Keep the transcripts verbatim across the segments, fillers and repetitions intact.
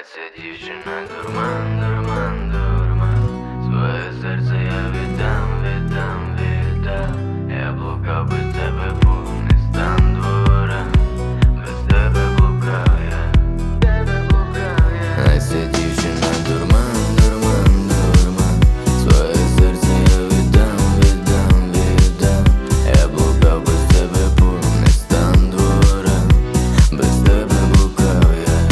ця дівчина дурман, дурман, дурман. Своє серце я віддам, віддам, віддам. Я блукав без тебе, був не стан двора. Без тебе блукав я, тебе блукав я. А ця дівчина дурман, дурман, дурман. Своє серце я віддам, віддам, віддам. Я блукав без тебе, був не стан двора. Без тебе блукав я.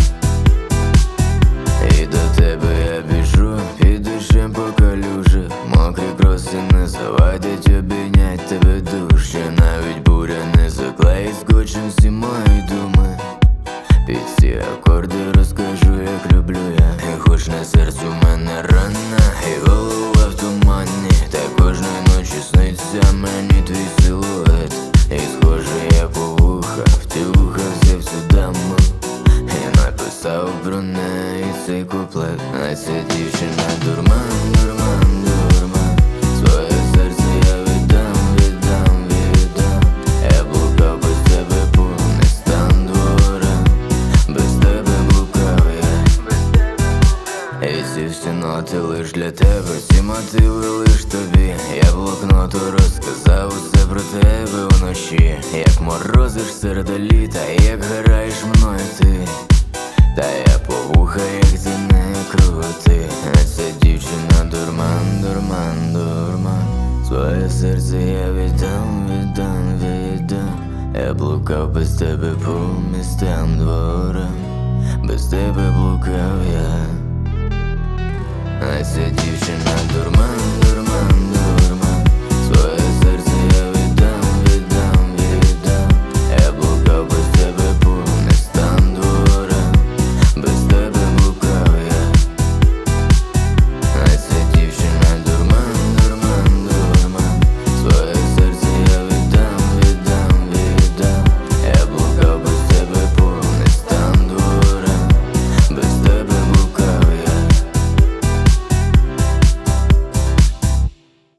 І до тебе я біжу, під дощем по калюжах. Мокрі кроси не завадять обійнять тебе дужче. Навіть буря не заклеїть скотчем всі мої думи. Під ці акорди розкажу, як люблю я. І хоч на серцю в мене рана, і голова в тумані, та кожної ночі сниться мені твій силует. І схоже я по вуха, втюхався в цю даму. І написав про неї цей куплет. А ця дівчина дурман, дурман, дурман. Своє серце я віддам, віддам, віддам. Я блукав без тебе, був не стан двора. Без тебе блукав я. І ці всі ноти лиш для тебе, ці мотиви лиш тобі. Я блокноту розказав усе про тебе вночі. Як морозиш серед літа, як граєш мною ти. Та я по вуха, як ти не крути. А ця дівчина дурман, дурман, дурман. Своє серце я віддам, віддам, віддам. Я блукав без тебе по містам дворам. Без тебе блукав я. А ця дівчина дурман, дурман, дурман.